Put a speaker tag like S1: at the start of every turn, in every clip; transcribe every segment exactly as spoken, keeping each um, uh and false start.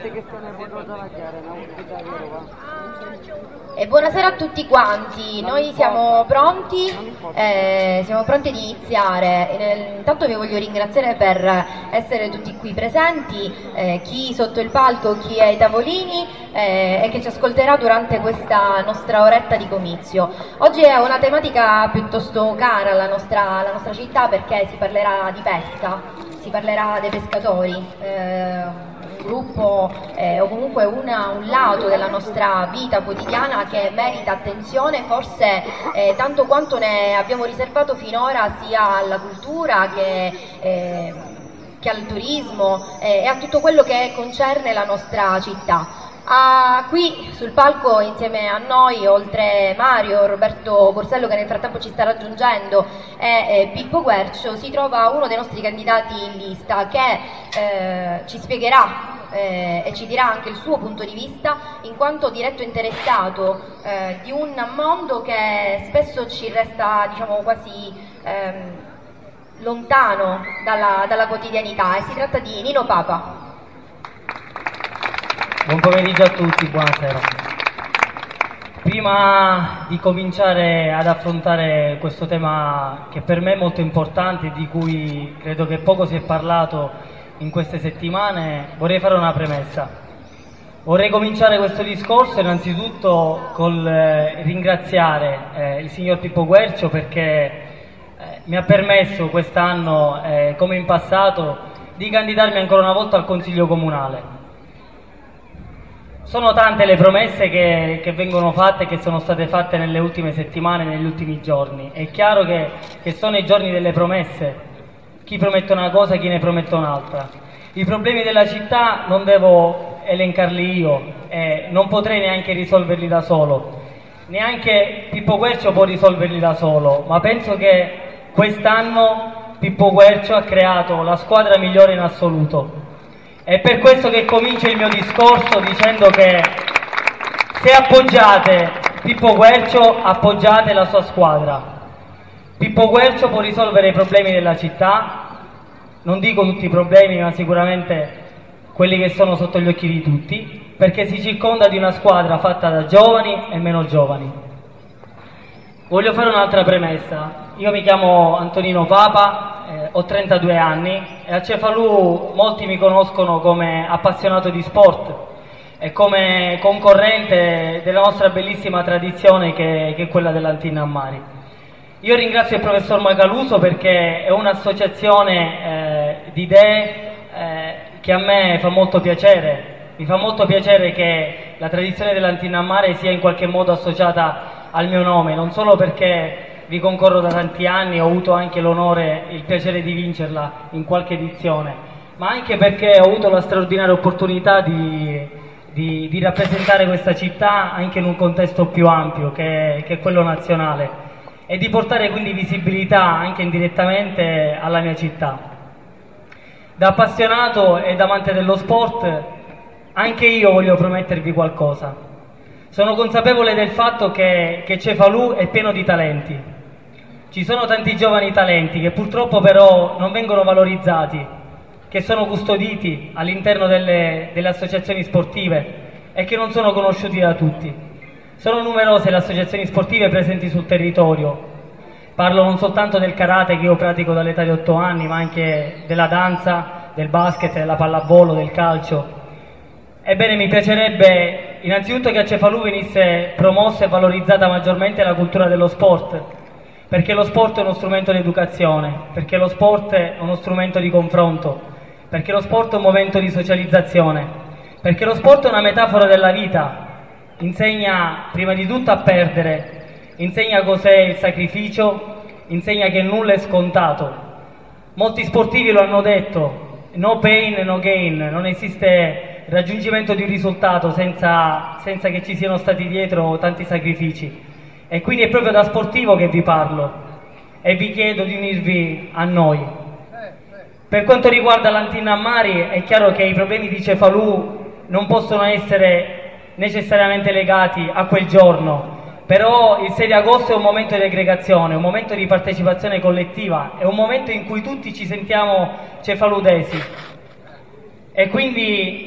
S1: E buonasera a tutti quanti, noi siamo pronti, eh, siamo pronti ad iniziare. E, intanto vi voglio ringraziare per essere tutti qui presenti, eh, chi sotto il palco, chi ai tavolini eh, e che ci ascolterà durante questa nostra oretta di comizio. Oggi è una tematica piuttosto cara alla nostra, alla nostra città perché si parlerà di pesca, si parlerà dei pescatori. Eh, gruppo eh, o comunque una, un lato della nostra vita quotidiana che merita attenzione forse eh, tanto quanto ne abbiamo riservato finora sia alla cultura che, eh, che al turismo eh, e a tutto quello che concerne la nostra città. Ah, qui sul palco insieme a noi, oltre Mario, Roberto Corsello che nel frattempo ci sta raggiungendo e eh, Pippo Guercio, si trova uno dei nostri candidati in lista che eh, ci spiegherà eh, e ci dirà anche il suo punto di vista in quanto diretto interessato eh, di un mondo che spesso ci resta, diciamo, quasi ehm, lontano dalla, dalla quotidianità, e si tratta di Nino Papa.
S2: Buon pomeriggio a tutti, buonasera. Prima di cominciare ad affrontare questo tema che per me è molto importante e di cui credo che poco si è parlato in queste settimane, vorrei fare una premessa. Vorrei cominciare questo discorso innanzitutto col eh, ringraziare eh, il signor Pippo Guercio perché eh, mi ha permesso quest'anno, eh, come in passato, di candidarmi ancora una volta al Consiglio Comunale. Sono tante le promesse che, che vengono fatte, che sono state fatte nelle ultime settimane, negli ultimi giorni. È chiaro che, che sono i giorni delle promesse, chi promette una cosa, chi ne promette un'altra. I problemi della città non devo elencarli io, eh, non potrei neanche risolverli da solo, neanche Pippo Guercio può risolverli da solo, ma penso che quest'anno Pippo Guercio ha creato la squadra migliore in assoluto. È per questo che comincio il mio discorso dicendo che se appoggiate Pippo Guercio, appoggiate la sua squadra. Pippo Guercio può risolvere i problemi della città, non dico tutti i problemi, ma sicuramente quelli che sono sotto gli occhi di tutti, perché si circonda di una squadra fatta da giovani e meno giovani. Voglio fare un'altra premessa. Io mi chiamo Antonino Papa, eh, ho trentadue anni e a Cefalù molti mi conoscono come appassionato di sport e come concorrente della nostra bellissima tradizione che, che è quella dell'Antinna a Mari. Io ringrazio il professor Macaluso perché è un'associazione eh, di idee eh, che a me fa molto piacere. Mi fa molto piacere che la tradizione dell'Antinna a Mare sia in qualche modo associata al mio nome, non solo perché vi concorro da tanti anni, ho avuto anche l'onore e il piacere di vincerla in qualche edizione, ma anche perché ho avuto la straordinaria opportunità di, di, di rappresentare questa città anche in un contesto più ampio che, che è quello nazionale e di portare quindi visibilità anche indirettamente alla mia città. Da appassionato ed amante dello sport, anche io voglio promettervi qualcosa. Sono consapevole del fatto che, che Cefalù è pieno di talenti. Ci sono tanti giovani talenti che purtroppo però non vengono valorizzati, che sono custoditi all'interno delle, delle associazioni sportive e che non sono conosciuti da tutti. Sono numerose le associazioni sportive presenti sul territorio. Parlo non soltanto del karate che io pratico dall'età di otto anni, ma anche della danza, del basket, della pallavolo, del calcio. Ebbene, mi piacerebbe innanzitutto che a Cefalù venisse promossa e valorizzata maggiormente la cultura dello sport, perché lo sport è uno strumento di educazione, perché lo sport è uno strumento di confronto, perché lo sport è un momento di socializzazione, perché lo sport è una metafora della vita, insegna prima di tutto a perdere, insegna cos'è il sacrificio, insegna che nulla è scontato. Molti sportivi lo hanno detto, no pain, no gain, non esiste raggiungimento di un risultato senza, senza che ci siano stati dietro tanti sacrifici, e quindi è proprio da sportivo che vi parlo e vi chiedo di unirvi a noi. Per quanto riguarda l'Antinna a Mari, è chiaro che i problemi di Cefalù non possono essere necessariamente legati a quel giorno, però il sei di agosto è un momento di aggregazione, un momento di partecipazione collettiva, è un momento in cui tutti ci sentiamo cefaludesi e quindi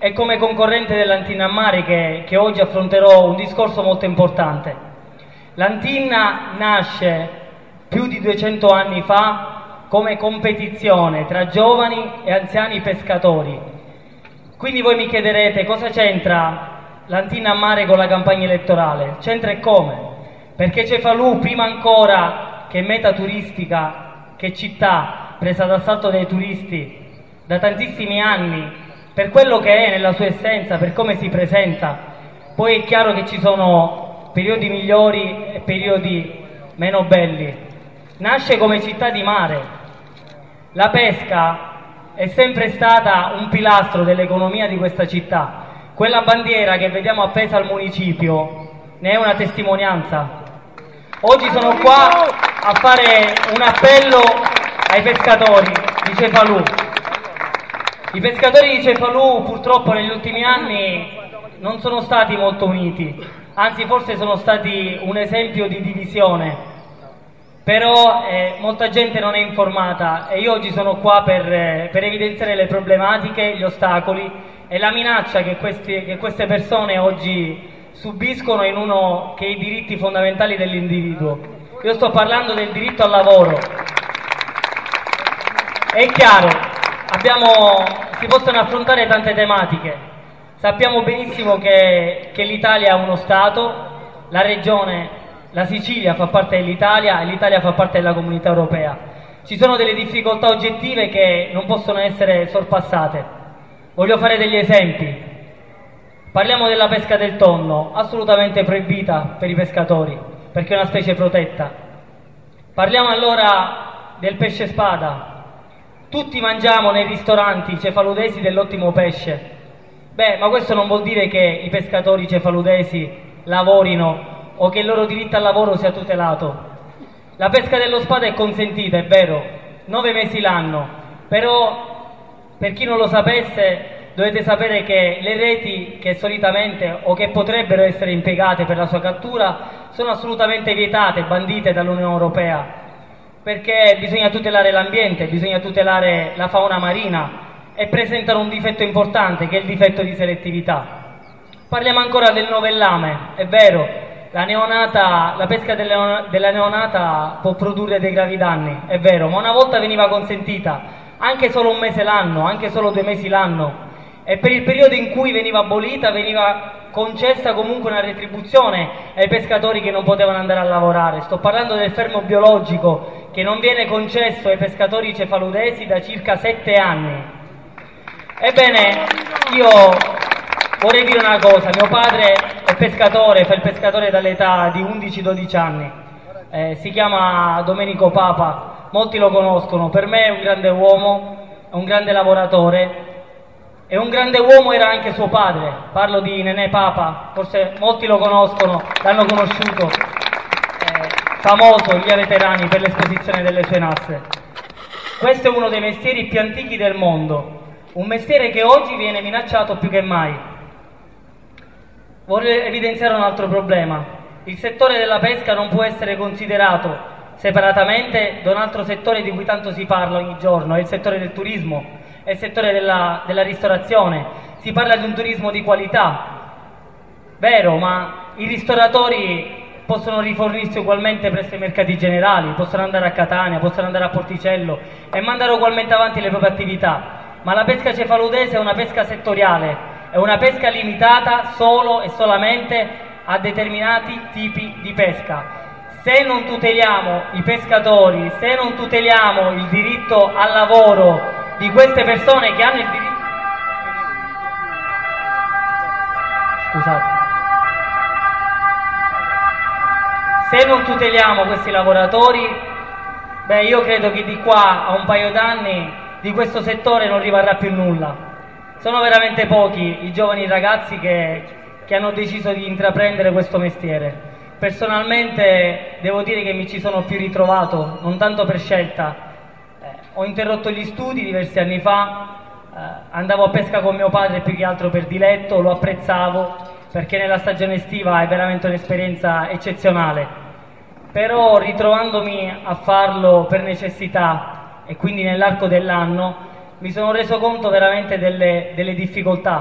S2: e come concorrente dell'Antinna a Mare che, che oggi affronterò un discorso molto importante. L'Antinna nasce più di duecento anni fa come competizione tra giovani e anziani pescatori. Quindi voi mi chiederete cosa c'entra l'Antinna a Mare con la campagna elettorale? C'entra e come? Perché Cefalù, prima ancora che meta turistica, che città presa d'assalto dai turisti da tantissimi anni, per quello che è nella sua essenza, per come si presenta, poi è chiaro che ci sono periodi migliori e periodi meno belli. Nasce come città di mare. La pesca è sempre stata un pilastro dell'economia di questa città. Quella bandiera che vediamo appesa al municipio ne è una testimonianza. Oggi sono qua a fare un appello ai pescatori di Cefalù. I pescatori di Cefalù purtroppo negli ultimi anni non sono stati molto uniti, anzi forse sono stati un esempio di divisione, però eh, molta gente non è informata e io oggi sono qua per, eh, per evidenziare le problematiche, gli ostacoli e la minaccia che, questi, che queste persone oggi subiscono in uno che è i diritti fondamentali dell'individuo. Io sto parlando del diritto al lavoro. È chiaro, abbiamo, si possono affrontare tante tematiche. Sappiamo benissimo che, che l'Italia è uno Stato, la regione, la Sicilia fa parte dell'Italia e l'Italia fa parte della Comunità Europea. Ci sono delle difficoltà oggettive che non possono essere sorpassate. Voglio fare degli esempi. Parliamo della pesca del tonno, assolutamente proibita per i pescatori, perché è una specie protetta. Parliamo allora del pesce spada. Tutti mangiamo nei ristoranti cefaludesi dell'ottimo pesce. Beh, ma questo non vuol dire che i pescatori cefaludesi lavorino o che il loro diritto al lavoro sia tutelato. La pesca dello spada è consentita, è vero, nove mesi l'anno, però per chi non lo sapesse dovete sapere che le reti che solitamente o che potrebbero essere impiegate per la sua cattura sono assolutamente vietate, bandite dall'Unione Europea, perché bisogna tutelare l'ambiente, bisogna tutelare la fauna marina e presentano un difetto importante che è il difetto di selettività. Parliamo ancora del novellame, è vero, la, neonata, la pesca della, della neonata può produrre dei gravi danni, è vero, ma una volta veniva consentita anche solo un mese l'anno, anche solo due mesi l'anno, e per il periodo in cui veniva abolita veniva concessa comunque una retribuzione ai pescatori che non potevano andare a lavorare. Sto parlando del fermo biologico che non viene concesso ai pescatori cefaludesi da circa sette anni. Ebbene, io vorrei dire una cosa, mio padre è pescatore, fa il pescatore dall'età di undici dodici anni, eh, si chiama Domenico Papa, molti lo conoscono, per me è un grande uomo, è un grande lavoratore, e un grande uomo era anche suo padre, parlo di Nenè Papa, forse molti lo conoscono, l'hanno conosciuto, eh, famoso in via Veterani per l'esposizione delle sue nasse. Questo è uno dei mestieri più antichi del mondo, un mestiere che oggi viene minacciato più che mai. Vorrei evidenziare un altro problema. Il settore della pesca non può essere considerato separatamente da un altro settore di cui tanto si parla ogni giorno, è il settore del turismo, è il settore della, della ristorazione. Si parla di un turismo di qualità, vero, ma i ristoratori possono rifornirsi ugualmente presso i mercati generali, possono andare a Catania, possono andare a Porticello e mandare ugualmente avanti le proprie attività. Ma la pesca cefaludese è una pesca settoriale, è una pesca limitata solo e solamente a determinati tipi di pesca. Se non tuteliamo i pescatori, se non tuteliamo il diritto al lavoro di queste persone che hanno il diritto... Scusate. Se non tuteliamo questi lavoratori, beh, io credo che di qua a un paio d'anni di questo settore non rimarrà più nulla. Sono veramente pochi i giovani ragazzi che, che hanno deciso di intraprendere questo mestiere. Personalmente devo dire che mi ci sono più ritrovato, non tanto per scelta. Eh, ho interrotto gli studi diversi anni fa, eh, andavo a pesca con mio padre più che altro per diletto, lo apprezzavo perché nella stagione estiva è veramente un'esperienza eccezionale. Però ritrovandomi a farlo per necessità e quindi nell'arco dell'anno mi sono reso conto veramente delle, delle difficoltà.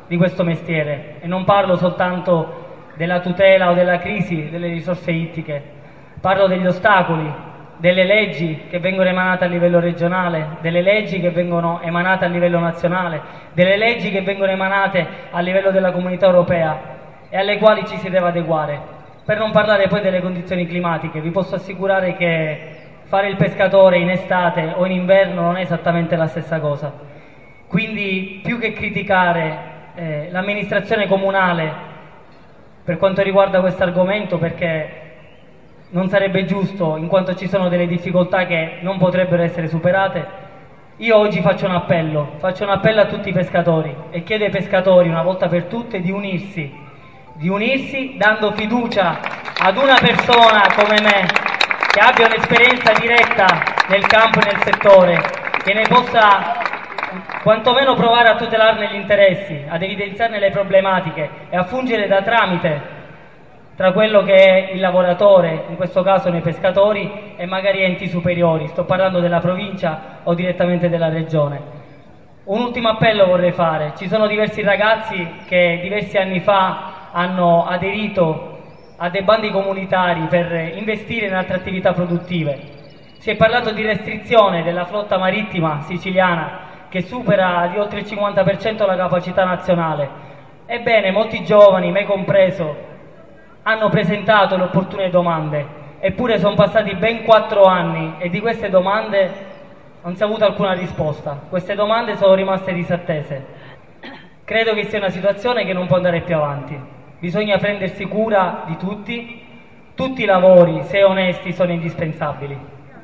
S2: di questo mestiere, e non parlo soltanto della tutela o della crisi delle risorse ittiche, parlo degli ostacoli, delle leggi che vengono emanate a livello regionale, delle leggi che vengono emanate a livello nazionale, delle leggi che vengono emanate a livello della comunità europea e alle quali ci si deve adeguare. Per non parlare poi delle condizioni climatiche, vi posso assicurare che fare il pescatore in estate o in inverno non è esattamente la stessa cosa. Quindi, più che criticare eh, l'amministrazione comunale per quanto riguarda questo argomento, perché non sarebbe giusto, in quanto ci sono delle difficoltà che non potrebbero essere superate, io oggi faccio un appello, faccio un appello a tutti i pescatori e chiedo ai pescatori una volta per tutte di unirsi, di unirsi dando fiducia ad una persona come me che abbia un'esperienza diretta nel campo e nel settore, che ne possa quantomeno provare a tutelarne gli interessi, ad evidenziarne le problematiche e a fungere da tramite tra quello che è il lavoratore, in questo caso nei pescatori, e magari enti superiori, sto parlando della provincia o direttamente della regione. Un ultimo appello vorrei fare: ci sono diversi ragazzi che diversi anni fa hanno aderito a dei bandi comunitari per investire in altre attività produttive. Si è parlato di restrizione della flotta marittima siciliana che supera di oltre il cinquanta per cento la capacità nazionale. Ebbene, molti giovani, me compreso, hanno presentato le opportune domande, eppure sono passati ben quattro anni e di queste domande non si è avuta alcuna risposta. Queste domande sono rimaste disattese. Credo che sia una situazione che non può andare più avanti. Bisogna prendersi cura di tutti. Tutti i lavori, se onesti, sono indispensabili.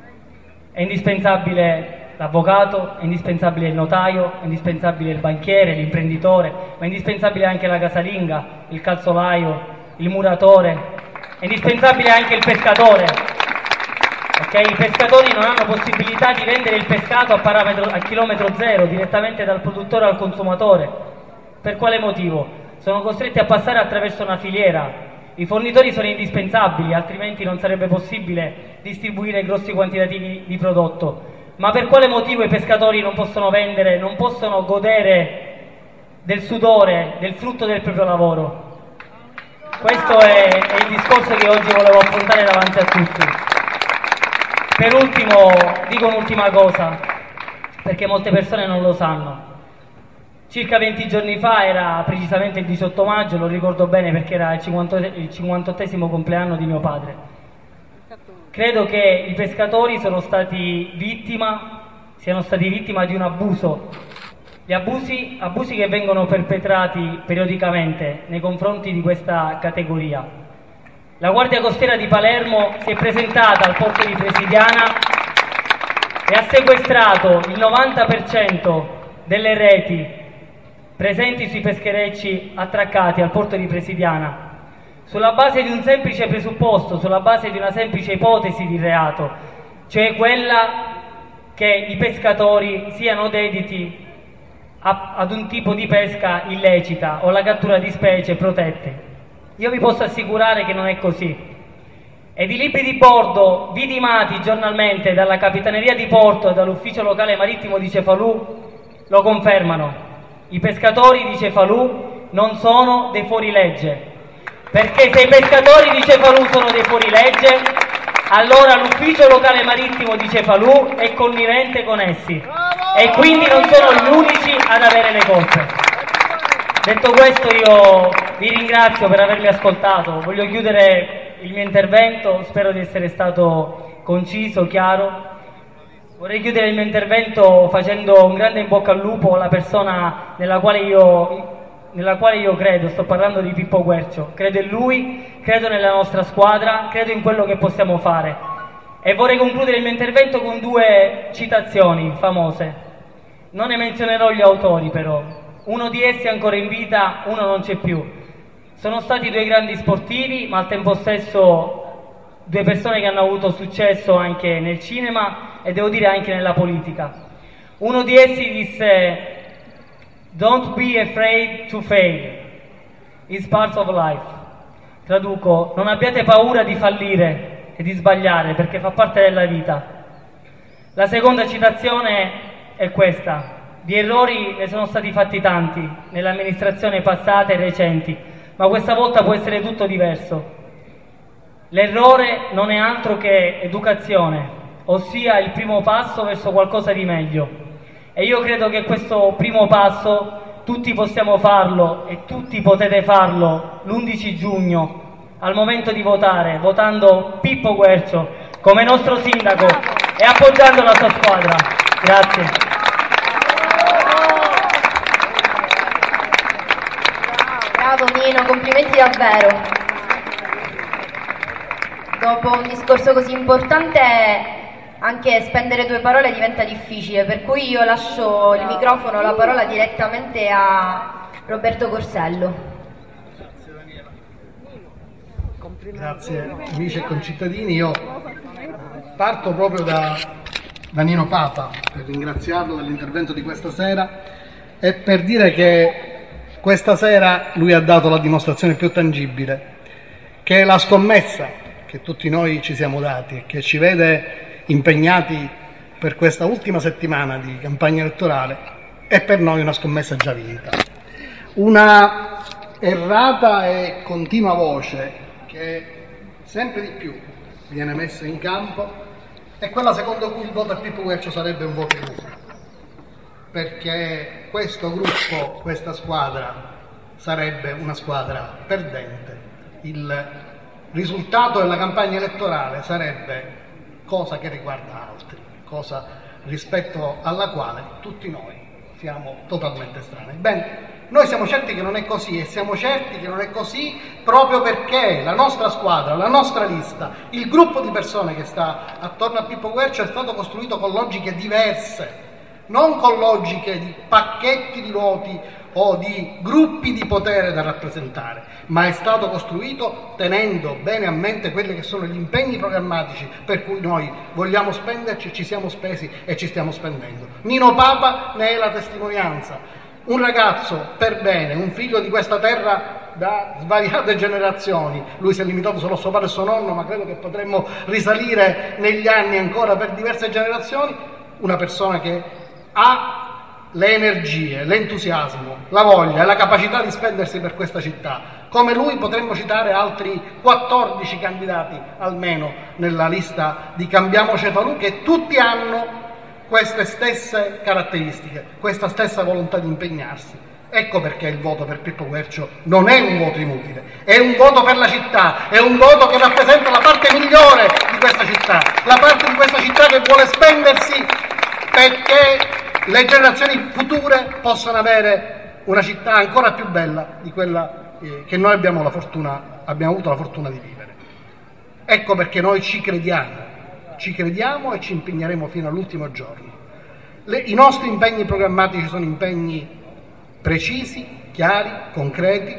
S2: È indispensabile l'avvocato, è indispensabile il notaio, è indispensabile il banchiere, l'imprenditore, ma è indispensabile anche la casalinga, il calzolaio, il muratore, è indispensabile anche il pescatore. Okay? I pescatori non hanno possibilità di vendere il pescato a, parametro, a chilometro zero, direttamente dal produttore al consumatore. Per quale motivo? Sono costretti a passare attraverso una filiera. I fornitori sono indispensabili, altrimenti non sarebbe possibile distribuire grossi quantitativi di prodotto. Ma per quale motivo i pescatori non possono vendere, non possono godere del sudore, del frutto del proprio lavoro? Questo è, è il discorso che oggi volevo affrontare davanti a tutti. Per ultimo, dico un'ultima cosa, perché molte persone non lo sanno. Circa venti giorni fa, era precisamente il diciotto maggio, lo ricordo bene perché era il cinquantottesimo compleanno di mio padre. Credo che i pescatori sono stati vittima, siano stati vittima di un abuso. Gli abusi, abusi che vengono perpetrati periodicamente nei confronti di questa categoria. La Guardia Costiera di Palermo si è presentata al porto di Presidiana e ha sequestrato il novanta per cento delle reti presenti sui pescherecci attraccati al porto di Presidiana, sulla base di un semplice presupposto, sulla base di una semplice ipotesi di reato, cioè quella che i pescatori siano dediti a, ad un tipo di pesca illecita o la cattura di specie protette. Io vi posso assicurare che non è così. Ed i libri di bordo vidimati giornalmente dalla Capitaneria di Porto e dall'Ufficio Locale Marittimo di Cefalù lo confermano. I pescatori di Cefalù non sono dei fuorilegge, perché se i pescatori di Cefalù sono dei fuorilegge, allora l'Ufficio Locale Marittimo di Cefalù è connivente con essi e quindi non sono gli unici ad avere le colpe. Detto questo, io vi ringrazio per avermi ascoltato. Voglio chiudere il mio intervento, spero di essere stato conciso, chiaro. Vorrei chiudere il mio intervento facendo un grande in bocca al lupo alla persona nella quale io, nella quale io credo. Sto parlando di Pippo Quercio. Credo in lui, credo nella nostra squadra, credo in quello che possiamo fare. E vorrei concludere il mio intervento con due citazioni famose. Non ne menzionerò gli autori però. Uno di essi è ancora in vita, uno non c'è più. Sono stati due grandi sportivi, ma al tempo stesso due persone che hanno avuto successo anche nel cinema e devo dire anche nella politica. Uno di essi disse: "Don't be afraid to fail, it's part of life." Traduco: non abbiate paura di fallire e di sbagliare, perché fa parte della vita. La seconda citazione è questa: Di errori ne sono stati fatti tanti nelle amministrazioni passate e recenti, ma questa volta può essere tutto diverso. L'errore non è altro che educazione, ossia il primo passo verso qualcosa di meglio. E io credo che questo primo passo tutti possiamo farlo e tutti potete farlo l'undici giugno al momento di votare, votando Pippo Guercio come nostro sindaco e appoggiando la sua squadra. Grazie.
S1: Bravo Mino, complimenti davvero. Dopo un discorso così importante anche spendere due parole diventa difficile, per cui io lascio il microfono, la parola direttamente a Roberto Corsello.
S3: Grazie amici e concittadini, io parto proprio da, da Nino Papa per ringraziarlo dell'intervento di questa sera e per dire che questa sera lui ha dato la dimostrazione più tangibile che la scommessa che tutti noi ci siamo dati e che ci vede impegnati per questa ultima settimana di campagna elettorale è per noi una scommessa già vinta. Una errata e continua voce che sempre di più viene messa in campo è quella secondo cui il voto a Pippo Guercio sarebbe un voto inutile, perché questo gruppo, questa squadra sarebbe una squadra perdente, il risultato della campagna elettorale sarebbe cosa che riguarda altri, cosa rispetto alla quale tutti noi siamo totalmente estranei. Bene, noi siamo certi che non è così e siamo certi che non è così proprio perché la nostra squadra, la nostra lista, il gruppo di persone che sta attorno a Pippo Guercio è stato costruito con logiche diverse, non con logiche di pacchetti di voti o di gruppi di potere da rappresentare, ma è stato costruito tenendo bene a mente quelli che sono gli impegni programmatici per cui noi vogliamo spenderci, ci siamo spesi e ci stiamo spendendo. Nino Papa ne è la testimonianza. Un ragazzo per bene, un figlio di questa terra da svariate generazioni, lui si è limitato solo a suo padre e suo nonno, ma credo che potremmo risalire negli anni ancora per diverse generazioni, una persona che ha le energie, l'entusiasmo, la voglia e la capacità di spendersi per questa città. Come lui potremmo citare altri quattordici candidati almeno nella lista di Cambiamo Cefalù che tutti hanno queste stesse caratteristiche, questa stessa volontà di impegnarsi. Ecco perché il voto per Pippo Guercio non è un voto inutile, è un voto per la città, è un voto che rappresenta la parte migliore di questa città, la parte di questa città che vuole spendersi perché le generazioni future possano avere una città ancora più bella di quella eh, che noi abbiamo, la fortuna, abbiamo avuto la fortuna di vivere. Ecco perché noi ci crediamo. Ci crediamo e ci impegneremo fino all'ultimo giorno. Le, I nostri impegni programmatici sono impegni precisi, chiari, concreti,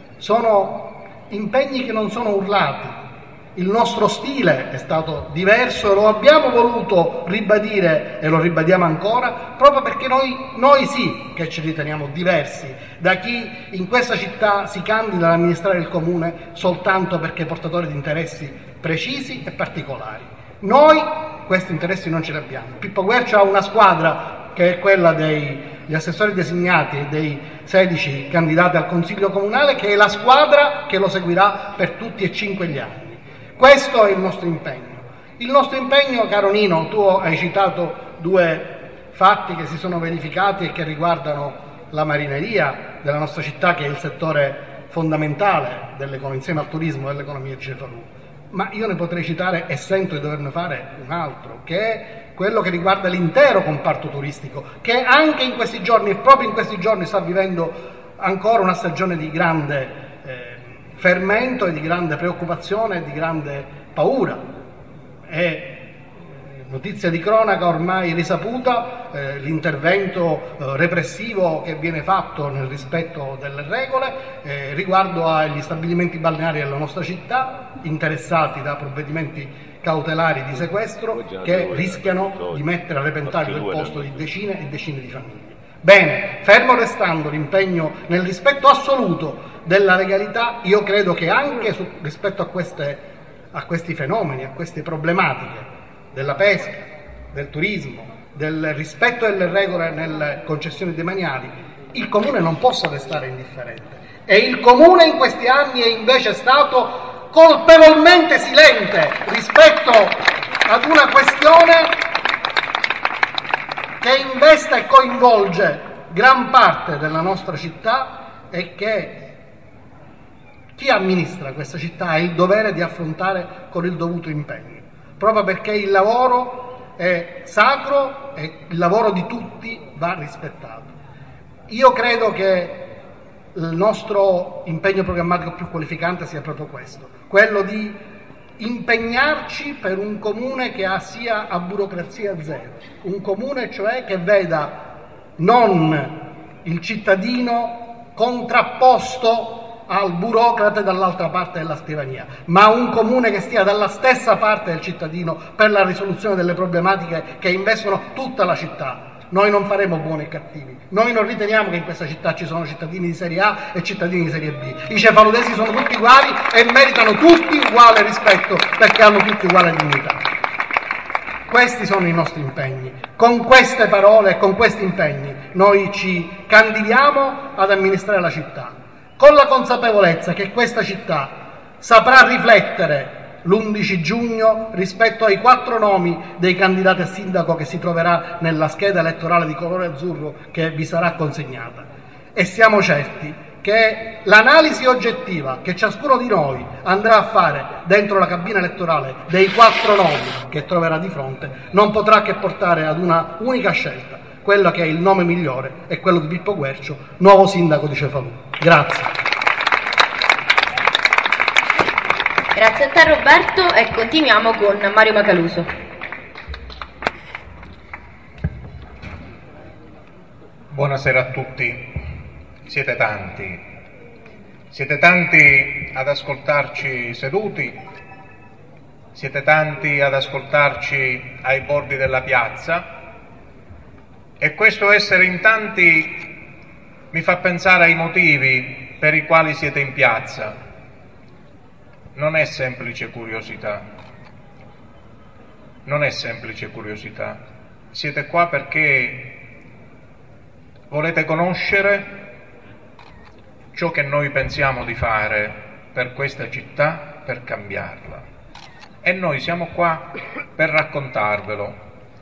S3: sono impegni che non sono urlati. Il nostro stile è stato diverso e lo abbiamo voluto ribadire e lo ribadiamo ancora proprio perché noi, noi sì che ci riteniamo diversi da chi in questa città si candida ad amministrare il comune soltanto perché è portatore di interessi precisi e particolari. Noi questi interessi non ce li abbiamo. Pippo Guercio ha una squadra che è quella degli assessori designati e dei sedici candidati al Consiglio Comunale, che è la squadra che lo seguirà per tutti e cinque gli anni. Questo è il nostro impegno. Il nostro impegno, caro Nino, tu hai citato due fatti che si sono verificati e che riguardano la marineria della nostra città, che è il settore fondamentale insieme al turismo e all'economia di Cefalù. Ma io ne potrei citare, e sento di doverne fare un altro, che è quello che riguarda l'intero comparto turistico, che anche in questi giorni, e proprio in questi giorni, sta vivendo ancora una stagione di grande eh, fermento e di grande preoccupazione e di grande paura. È notizia di cronaca ormai risaputa eh, l'intervento eh, repressivo che viene fatto nel rispetto delle regole eh, riguardo agli stabilimenti balneari della nostra città interessati da provvedimenti cautelari di sequestro che rischiano di mettere a repentaglio il posto di decine e decine di famiglie. Bene, fermo restando l'impegno nel rispetto assoluto della legalità, io credo che anche su, rispetto a, queste, a questi fenomeni, a queste problematiche della pesca, del turismo, del rispetto delle regole nelle concessioni demaniali, il Comune non possa restare indifferente. E il Comune in questi anni è invece stato colpevolmente silente rispetto ad una questione che investe e coinvolge gran parte della nostra città e che chi amministra questa città ha il dovere di affrontare con il dovuto impegno, proprio perché il lavoro è sacro e il lavoro di tutti va rispettato. Io credo che il nostro impegno programmatico più qualificante sia proprio questo, quello di impegnarci per un comune che sia a burocrazia zero, un comune cioè che veda non il cittadino contrapposto al burocrate dall'altra parte della scrivania, ma un comune che stia dalla stessa parte del cittadino per la risoluzione delle problematiche che investono tutta la città. Noi non faremo buoni e cattivi, noi non riteniamo che in questa città ci sono cittadini di serie A e cittadini di serie B. I cefaludesi sono tutti uguali e meritano tutti uguale rispetto perché hanno tutti uguale dignità. Questi sono i nostri impegni. Con queste parole e con questi impegni noi ci candidiamo ad amministrare la città, con la consapevolezza che questa città saprà riflettere l'undici giugno rispetto ai quattro nomi dei candidati a sindaco che si troverà nella scheda elettorale di colore azzurro che vi sarà consegnata. E siamo certi che l'analisi oggettiva che ciascuno di noi andrà a fare dentro la cabina elettorale dei quattro nomi che troverà di fronte non potrà che portare ad una unica scelta, quella che è il nome migliore, è quello di Pippo Guercio, nuovo sindaco di Cefalù. Grazie.
S1: Grazie a te Roberto e continuiamo con Mario Macaluso.
S4: Buonasera a tutti, siete tanti, siete tanti ad ascoltarci seduti, siete tanti ad ascoltarci ai bordi della piazza e questo essere in tanti mi fa pensare ai motivi per i quali siete in piazza. Non è semplice curiosità, non è semplice curiosità. Siete qua perché volete conoscere ciò che noi pensiamo di fare per questa città, per cambiarla. E noi siamo qua per raccontarvelo.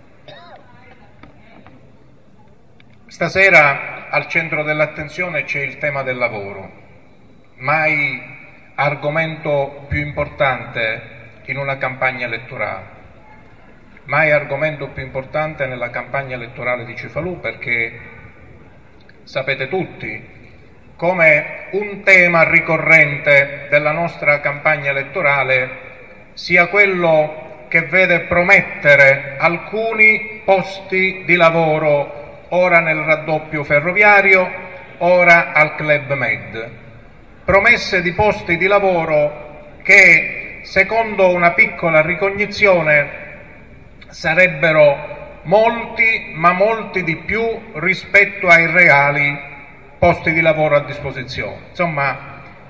S4: Stasera al centro dell'attenzione c'è il tema del lavoro, mai argomento più importante in una campagna elettorale, mai argomento più importante nella campagna elettorale di Cefalù, perché sapete tutti come un tema ricorrente della nostra campagna elettorale sia quello che vede promettere alcuni posti di lavoro, ora nel raddoppio ferroviario, ora al Club Med. Promesse di posti di lavoro che, secondo una piccola ricognizione, sarebbero molti, ma molti di più rispetto ai reali posti di lavoro a disposizione. Insomma,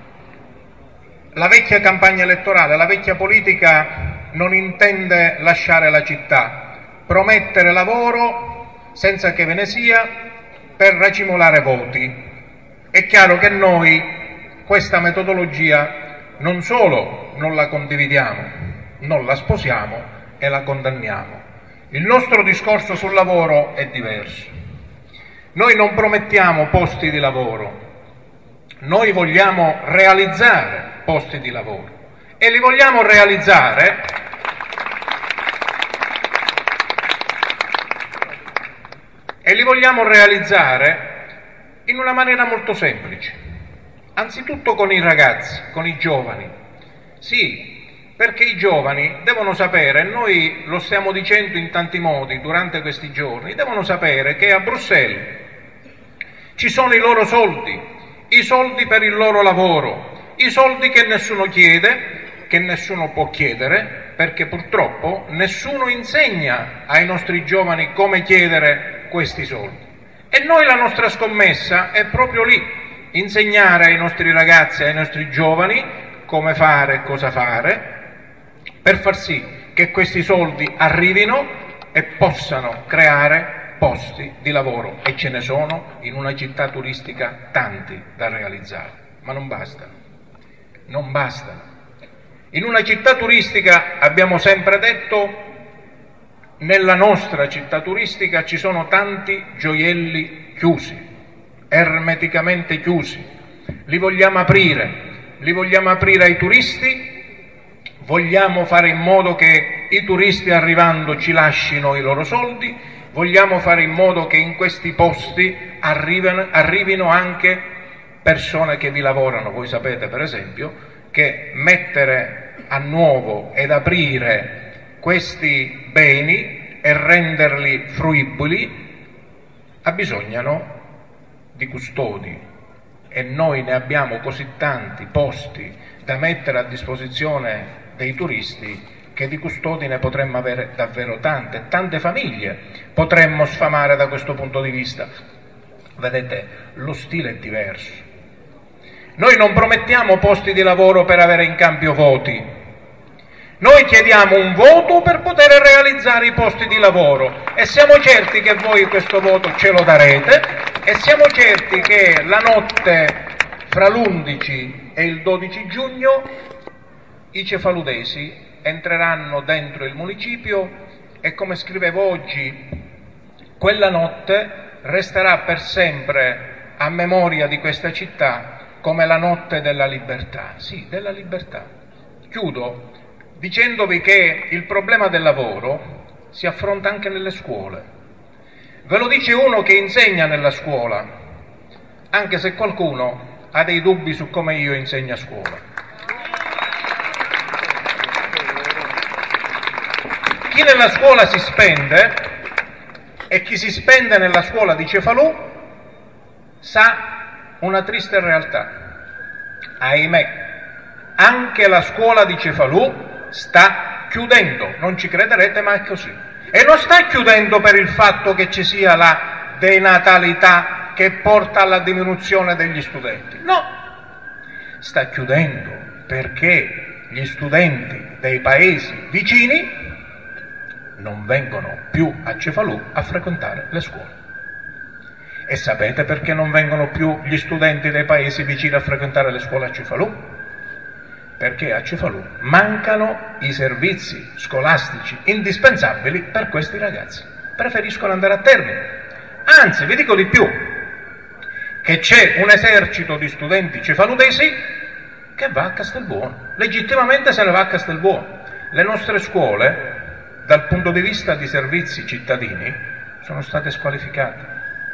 S4: la vecchia campagna elettorale, la vecchia politica non intende lasciare la città, promettere lavoro senza che ve ne sia per racimolare voti. È chiaro che noi questa metodologia non solo non la condividiamo, non la sposiamo e la condanniamo. Il nostro discorso sul lavoro è diverso. Noi non promettiamo posti di lavoro, noi vogliamo realizzare posti di lavoro e li vogliamo realizzare e li vogliamo realizzare in una maniera molto semplice. Anzitutto con i ragazzi, con i giovani. Sì, perché i giovani devono sapere, e noi lo stiamo dicendo in tanti modi durante questi giorni, devono sapere che a Bruxelles ci sono i loro soldi, i soldi per il loro lavoro, i soldi che nessuno chiede, che nessuno può chiedere, perché purtroppo nessuno insegna ai nostri giovani come chiedere questi soldi. E noi la nostra scommessa è proprio lì. Insegnare ai nostri ragazzi e ai nostri giovani come fare e cosa fare per far sì che questi soldi arrivino e possano creare posti di lavoro, e ce ne sono in una città turistica tanti da realizzare, ma non bastano, non bastano. In una città turistica, abbiamo sempre detto, nella nostra città turistica ci sono tanti gioielli chiusi, ermeticamente chiusi, li vogliamo aprire, li vogliamo aprire ai turisti, vogliamo fare in modo che i turisti arrivando ci lascino i loro soldi, vogliamo fare in modo che in questi posti arrivino, arrivino anche persone che vi lavorano. Voi sapete per esempio che mettere a nuovo ed aprire questi beni e renderli fruibili abbisognano di custodi, e noi ne abbiamo così tanti posti da mettere a disposizione dei turisti che di custodi ne potremmo avere davvero tante, tante famiglie potremmo sfamare da questo punto di vista. Vedete, lo stile è diverso. Noi non promettiamo posti di lavoro per avere in cambio voti. Noi chiediamo un voto per poter realizzare i posti di lavoro, e siamo certi che voi questo voto ce lo darete, e siamo certi che la notte fra l'undici e il dodici giugno i cefaludesi entreranno dentro il municipio e, come scrivevo oggi, quella notte resterà per sempre a memoria di questa città come la notte della libertà. Sì, della libertà. Chiudo dicendovi che il problema del lavoro si affronta anche nelle scuole. Ve lo dice uno che insegna nella scuola, anche se qualcuno ha dei dubbi su come io insegno a scuola. Chi nella scuola si spende, e chi si spende nella scuola di Cefalù, sa una triste realtà. Ahimè, anche la scuola di Cefalù sta chiudendo, non ci crederete ma è così, e non sta chiudendo per il fatto che ci sia la denatalità che porta alla diminuzione degli studenti, no, sta chiudendo perché gli studenti dei paesi vicini non vengono più a Cefalù a frequentare le scuole. E sapete perché non vengono più gli studenti dei paesi vicini a frequentare le scuole a Cefalù? Perché a Cefalù mancano i servizi scolastici indispensabili per questi ragazzi. Preferiscono andare a Termini. Anzi, vi dico di più, che c'è un esercito di studenti cefaludesi che va a Castelbuono, legittimamente se ne va a Castelbuono. Le nostre scuole, dal punto di vista di servizi cittadini, sono state squalificate.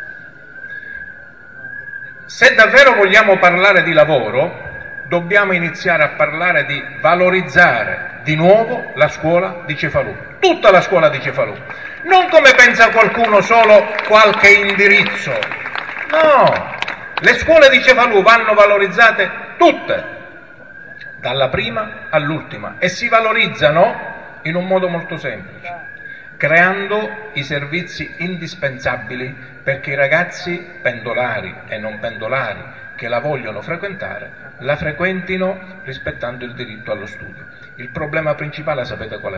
S4: Se davvero vogliamo parlare di lavoro, dobbiamo iniziare a parlare di valorizzare di nuovo la scuola di Cefalù, tutta la scuola di Cefalù, non come pensa qualcuno solo qualche indirizzo, no, le scuole di Cefalù vanno valorizzate tutte, dalla prima all'ultima, e si valorizzano in un modo molto semplice, creando i servizi indispensabili perché i ragazzi pendolari e non pendolari che la vogliono frequentare la frequentino rispettando il diritto allo studio. Il problema principale sapete qual è?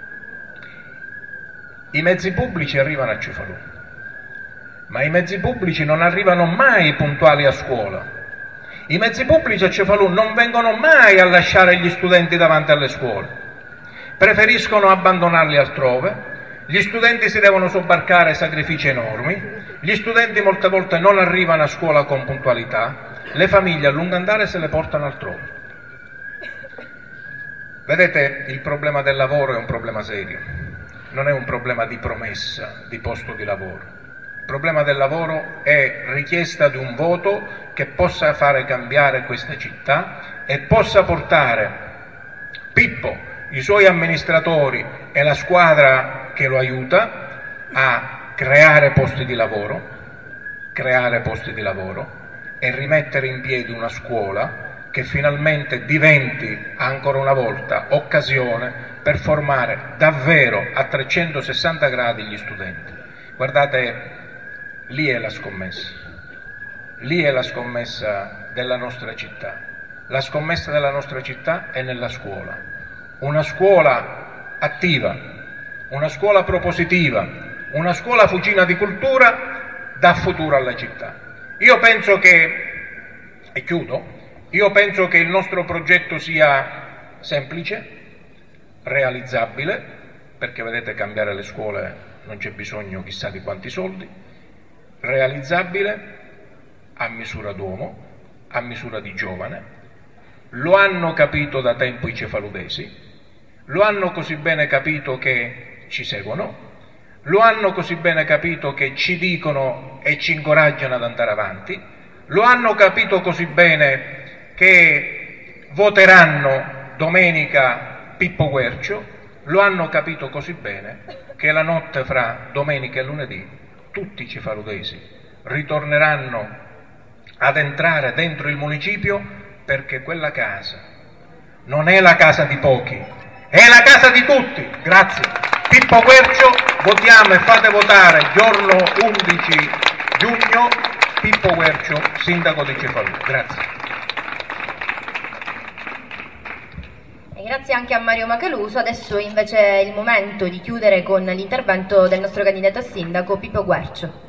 S4: I mezzi pubblici arrivano a Cefalù, ma i mezzi pubblici non arrivano mai puntuali a scuola. I mezzi pubblici a Cefalù non vengono mai a lasciare gli studenti davanti alle scuole, preferiscono abbandonarli altrove. Gli studenti si devono sobbarcare sacrifici enormi, gli studenti molte volte non arrivano a scuola con puntualità, le famiglie a lungo andare se le portano altrove. Vedete, il problema del lavoro è un problema serio, non è un problema di promessa di posto di lavoro. Il problema del lavoro è richiesta di un voto che possa fare cambiare questa città e possa portare Pippo, i suoi amministratori e la squadra che lo aiuta a creare posti di lavoro, creare posti di lavoro e rimettere in piedi una scuola che finalmente diventi ancora una volta occasione per formare davvero a trecentosessanta gradi gli studenti. Guardate, lì è la scommessa, lì è la scommessa della nostra città. La scommessa della nostra città è nella scuola, una scuola attiva, una scuola propositiva, una scuola fucina di cultura, dà futuro alla città. Io penso che, e chiudo, io penso che il nostro progetto sia semplice, realizzabile, perché vedete cambiare le scuole non c'è bisogno chissà di quanti soldi, realizzabile, a misura d'uomo, a misura di giovane. Lo hanno capito da tempo i cefaludesi, lo hanno così bene capito che ci seguono, lo hanno così bene capito che ci dicono e ci incoraggiano ad andare avanti, lo hanno capito così bene che voteranno domenica Pippo Guercio, lo hanno capito così bene che la notte fra domenica e lunedì tutti i cefaludesi ritorneranno ad entrare dentro il municipio, perché quella casa non è la casa di pochi, è la casa di tutti. Grazie. Pippo Guercio, votiamo e fate votare giorno undici giugno Pippo Guercio, sindaco di Cefalù. Grazie.
S1: E grazie anche a Mario Macaluso. Adesso invece è il momento di chiudere con l'intervento del nostro candidato a sindaco Pippo Guercio.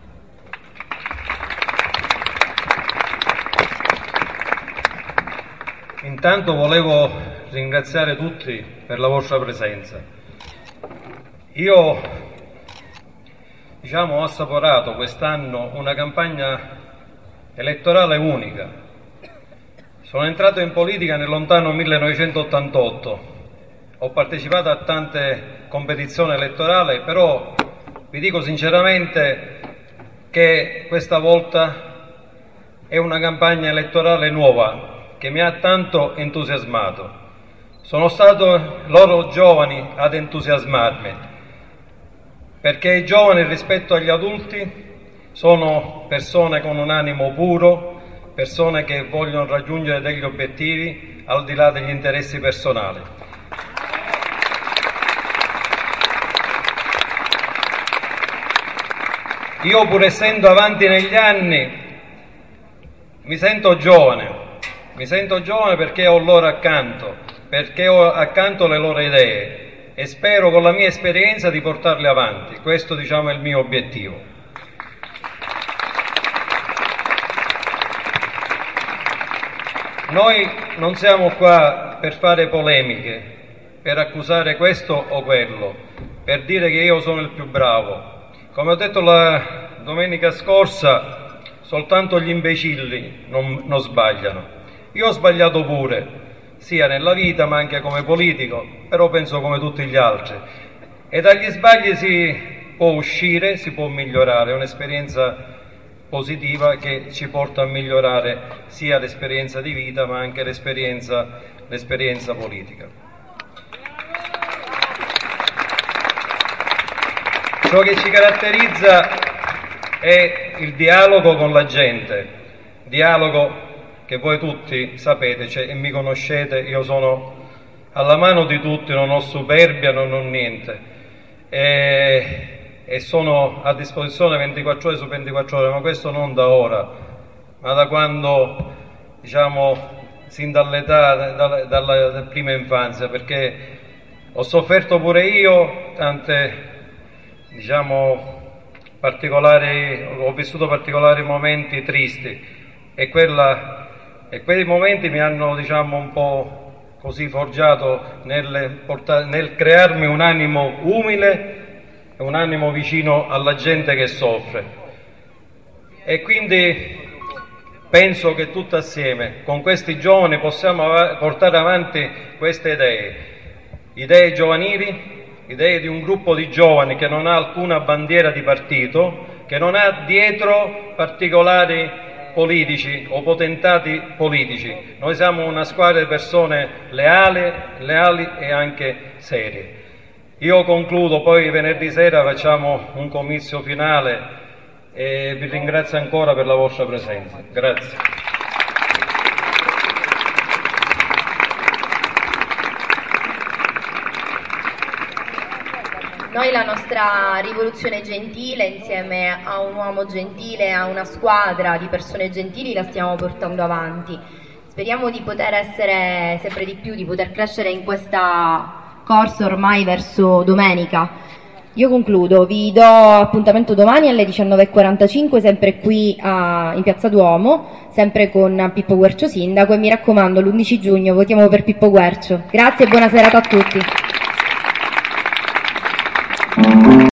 S5: Intanto volevo ringraziare tutti per la vostra presenza. Io, diciamo, ho assaporato quest'anno una campagna elettorale unica. Sono entrato in politica nel lontano millenovecentottantotto, ho partecipato a tante competizioni elettorali, però vi dico sinceramente che questa volta è una campagna elettorale nuova, che mi ha tanto entusiasmato. Sono stato loro giovani ad entusiasmarmi, perché i giovani rispetto agli adulti sono persone con un animo puro, persone che vogliono raggiungere degli obiettivi al di là degli interessi personali. Io, pur essendo avanti negli anni, mi sento giovane. Mi sento giovane perché ho loro accanto, perché ho accanto le loro idee e spero con la mia esperienza di portarle avanti. Questo, diciamo, è il mio obiettivo. Noi non siamo qua per fare polemiche, per accusare questo o quello, per dire che io sono il più bravo. Come ho detto la domenica scorsa, soltanto gli imbecilli non, non sbagliano. Io ho sbagliato pure, sia nella vita ma anche come politico, però penso come tutti gli altri. E dagli sbagli si può uscire, si può migliorare, è un'esperienza positiva che ci porta a migliorare sia l'esperienza di vita ma anche l'esperienza, l'esperienza politica. Ciò che ci caratterizza è il dialogo con la gente, dialogo che voi tutti sapete, cioè, e mi conoscete, io sono alla mano di tutti, non ho superbia, non ho niente, e, e sono a disposizione ventiquattro ore su ventiquattro ore, ma questo non da ora, ma da quando, diciamo, sin dall'età, dalla, dalla, dalla prima infanzia, perché ho sofferto pure io tante, diciamo, particolari, ho vissuto particolari momenti tristi, e quella E quei momenti mi hanno, diciamo, un po' così forgiato nel, portare, nel crearmi un animo umile e un animo vicino alla gente che soffre. E quindi penso che tutti assieme, con questi giovani, possiamo portare avanti queste idee, idee giovanili, idee di un gruppo di giovani che non ha alcuna bandiera di partito, che non ha dietro particolari politici o potentati politici. Noi siamo una squadra di persone leali, leali e anche serie. Io concludo, poi venerdì sera facciamo un comizio finale e vi ringrazio ancora per la vostra presenza. Grazie.
S1: Noi la nostra rivoluzione gentile, insieme a un uomo gentile, a una squadra di persone gentili, la stiamo portando avanti. Speriamo di poter essere sempre di più, di poter crescere in questa corsa ormai verso domenica. Io concludo, vi do appuntamento domani alle diciannove e quarantacinque, sempre qui a, in Piazza Duomo, sempre con Pippo Guercio sindaco, e mi raccomando l'undici giugno votiamo per Pippo Guercio. Grazie e buona serata a tutti.